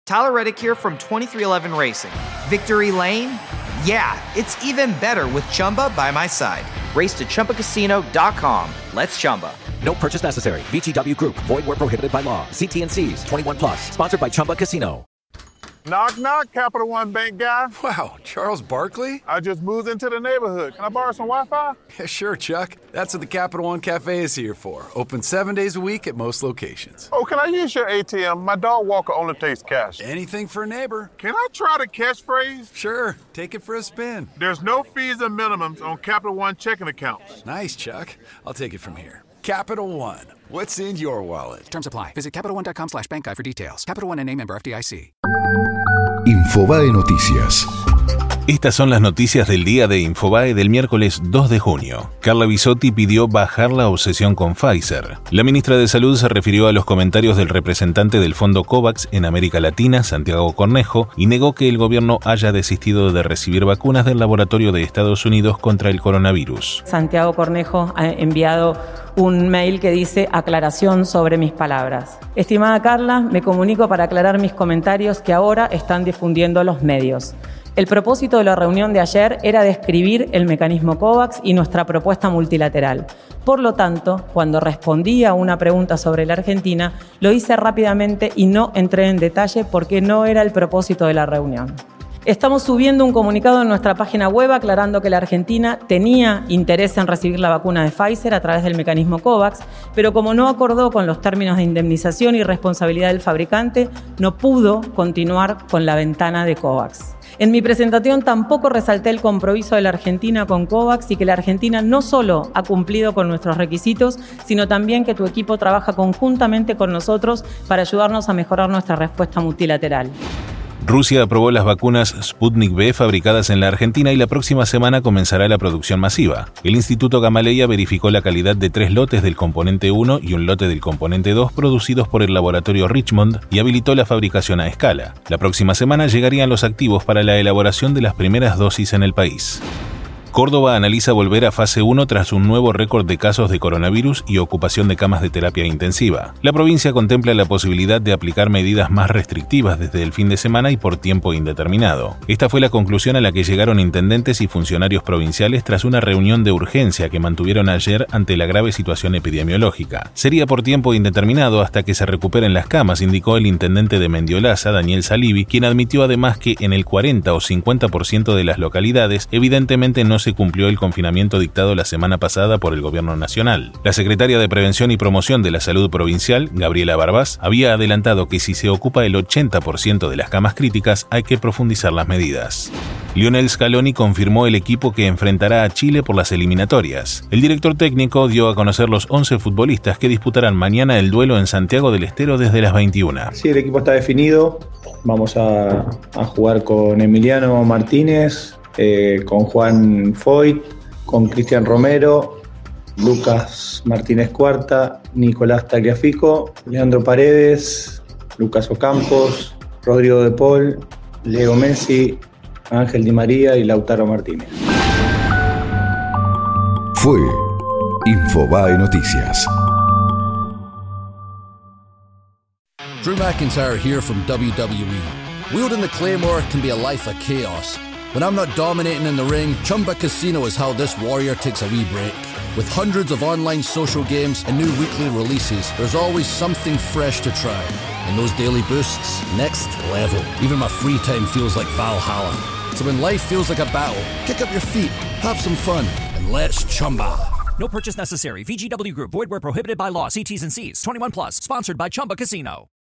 Tyler Reddick here from 2311 Racing. Victory Lane? Yeah, it's even better with Chumba by my side. Race to ChumbaCasino.com. Let's Chumba. No purchase necessary. VGW Group. Void where prohibited by law. See T&Cs. 21 plus. Sponsored by Chumba Casino. Knock, knock, Capital One Bank guy. Wow, Charles Barkley? I just moved into the neighborhood. Can I borrow some Wi-Fi? Yeah, sure, Chuck. That's what the Capital One Cafe is here for. Open 7 days a week at most locations. Oh, can I use your ATM? My dog Walker only takes cash. Anything for a neighbor. Can I try the catchphrase? Sure, take it for a spin. There's no fees and minimums on Capital One checking accounts. Nice, Chuck. I'll take it from here. Capital One. What's in your wallet? Terms apply. Visit CapitalOne.com/bankguide for details. Capital One N.A. member FDIC. Infobae Noticias. Estas son las noticias del día de Infobae del miércoles 2 de junio. Carla Bisotti pidió bajar la obsesión con Pfizer. La ministra de Salud se refirió a los comentarios del representante del Fondo COVAX en América Latina, Santiago Cornejo, y negó que el gobierno haya desistido de recibir vacunas del laboratorio de Estados Unidos contra el coronavirus. Santiago Cornejo ha enviado un mail que dice aclaración sobre mis palabras. Estimada Carla, me comunico para aclarar mis comentarios que ahora están difundiendo los medios. El propósito de la reunión de ayer era describir el mecanismo COVAX y nuestra propuesta multilateral. Por lo tanto, cuando respondí a una pregunta sobre la Argentina, lo hice rápidamente y no entré en detalle porque no era el propósito de la reunión. Estamos subiendo un comunicado en nuestra página web aclarando que la Argentina tenía interés en recibir la vacuna de Pfizer a través del mecanismo COVAX, pero como no acordó con los términos de indemnización y responsabilidad del fabricante, no pudo continuar con la ventana de COVAX. En mi presentación tampoco resalté el compromiso de la Argentina con COVAX y que la Argentina no solo ha cumplido con nuestros requisitos, sino también que tu equipo trabaja conjuntamente con nosotros para ayudarnos a mejorar nuestra respuesta multilateral. Rusia aprobó las vacunas Sputnik V fabricadas en la Argentina y la próxima semana comenzará la producción masiva. El Instituto Gamaleya verificó la calidad de 3 lotes del componente 1 y un lote del componente 2 producidos por el laboratorio Richmond y habilitó la fabricación a escala. La próxima semana llegarían los activos para la elaboración de las primeras dosis en el país. Córdoba analiza volver a fase 1 tras un nuevo récord de casos de coronavirus y ocupación de camas de terapia intensiva. La provincia contempla la posibilidad de aplicar medidas más restrictivas desde el fin de semana y por tiempo indeterminado. Esta fue la conclusión a la que llegaron intendentes y funcionarios provinciales tras una reunión de urgencia que mantuvieron ayer ante la grave situación epidemiológica. Sería por tiempo indeterminado hasta que se recuperen las camas, indicó el intendente de Mendiolaza, Daniel Salivi, quien admitió además que en el 40 o 50% de las localidades evidentemente no se cumplió el confinamiento dictado la semana pasada por el gobierno nacional. La secretaria de Prevención y Promoción de la Salud Provincial, Gabriela Barbás, había adelantado que si se ocupa el 80% de las camas críticas hay que profundizar las medidas. Lionel Scaloni confirmó el equipo que enfrentará a Chile por las eliminatorias. El director técnico dio a conocer los 11 futbolistas que disputarán mañana el duelo en Santiago del Estero desde las 21. Sí, el equipo está definido. Vamos a jugar con Emiliano Martínez, con Juan Foyt, con Cristian Romero, Lucas Martínez Cuarta, Nicolás Tagliafico, Leandro Paredes, Lucas Ocampos, Rodrigo de Paul, Leo Messi, Ángel Di María y Lautaro Martínez. Fue Infobae Noticias. Drew McIntyre here from WWE. Wielding the Claymore can be a life of chaos. When I'm not dominating in the ring, Chumba Casino is how this warrior takes a wee break. With hundreds of online social games and new weekly releases, there's always something fresh to try. And those daily boosts, next level. Even my free time feels like Valhalla. So when life feels like a battle, kick up your feet, have some fun, and let's Chumba. No purchase necessary. VGW Group. Void where prohibited by law. See T's and C's. 21 plus. Sponsored by Chumba Casino.